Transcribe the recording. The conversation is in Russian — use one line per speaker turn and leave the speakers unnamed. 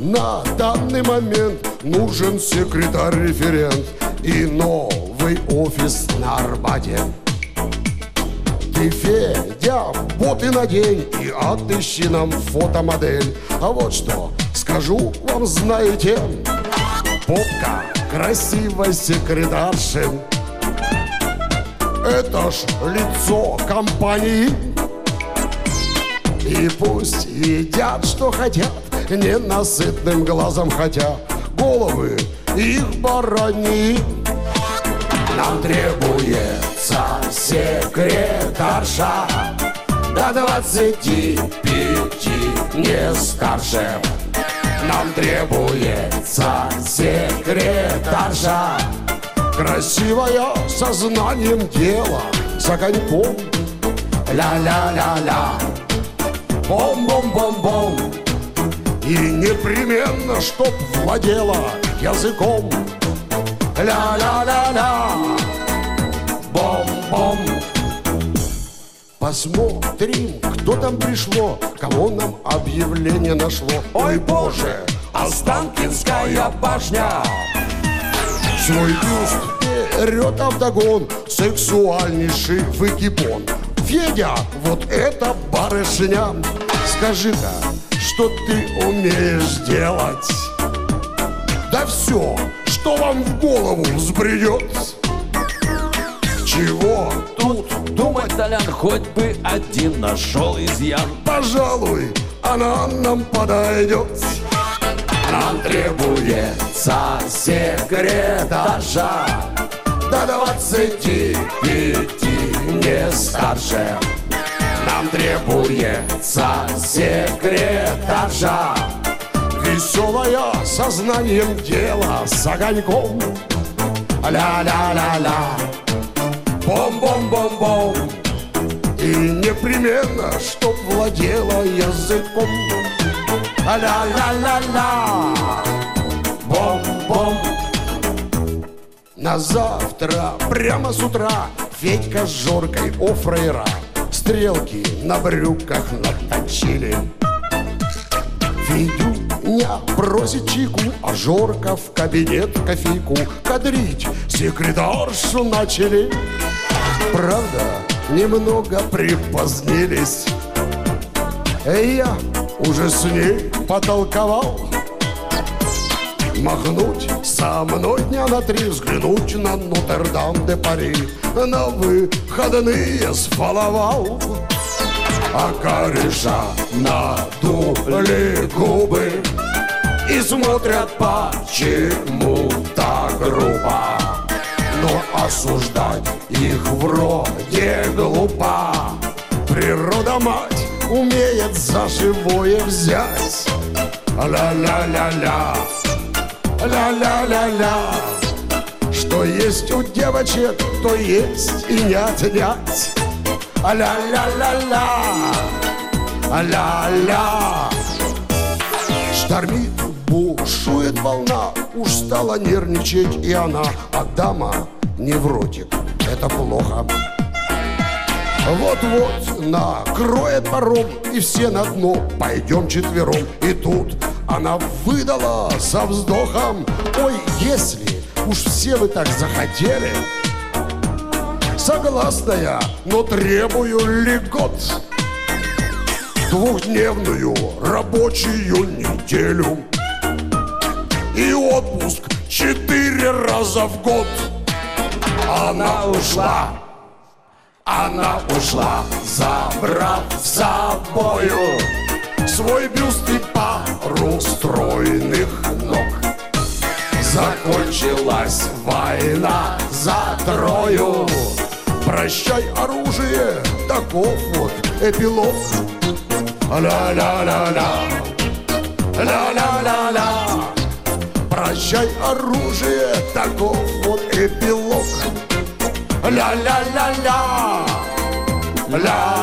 На данный момент нужен секретарь-референт и новый офис на Арбате. Ты, Федя, боты надень и отыщи нам фотомодель. А вот что скажу вам, знаете, попка красивой секретарши — это ж лицо компании. И пусть едят, что хотят, ненасытным глазом хотя головы их барани. Нам требуется секретарша до 25, не старше. Нам требуется секретарша красивая, со знанием дела, с огоньком. Ля-ля-ля-ля, бом-бом-бом-бом. И непременно, чтоб владела языком. Ля-ля-ля-ля, бом-бом. Посмотрим, кто там пришло, кого нам объявление нашло. Ой, боже, Останкинская башня. Свой бюст вперед вдогон, сексуальнейший выгибон. Федя, вот это барышня. Скажи-ка, что ты умеешь делать? Да все, что вам в голову взбредет. Чего тут думать,
Толян, хоть бы один нашел изъян.
Пожалуй, она нам подойдет.
Нам требуется секретарша
До 25,
не старше. Нам требуется секретарша
веселая, со знанием дела, с огоньком. Ля-ля-ля-ля, бом-бом-бом-бом. И непременно, чтоб владела языком. Ля-ля-ля-ля, бом-бом. На завтра, прямо с утра, Федька с Жоркой у фраера стрелки на брюках наточили. Федюня просит чайку, а Жорка в кабинет кофейку кадрить секретаршу начали. Правда, немного припозднились. Я уже с ней потолковал. Махнуть со мной дня на 3, взглянуть на Нотр-Дам-де-Пари, на выходные сфаловал. А кореша надули губы и смотрят почему так грубо. Но осуждать их вроде глупо. Природа, мать, умеет за живое взять. Ля-ля-ля-ля, ля-ля-ля-ля. Что есть у девочек, то есть и не отнять. Ля-ля-ля-ля, ля-ля. Штормит, бушует волна, уж стала нервничать и она. А дама невротик, это плохо. Вот-вот накроет паром, и все на дно пойдем четвером. И тут она выдала со вздохом: ой, если уж все вы так захотели, согласна я, но требую льгот. 2-дневную рабочую неделю и отпуск 4 раза в год. Она ушла, забрав с собою свой бюст и пару стройных ног. Закончилась война за Трою. Прощай, оружие, таков вот эпилог. Ля-ля-ля-ля, ля-ля-ля-ля. Прощай, оружие, таков вот эпилог. Ля-ля-ля-ля, ля.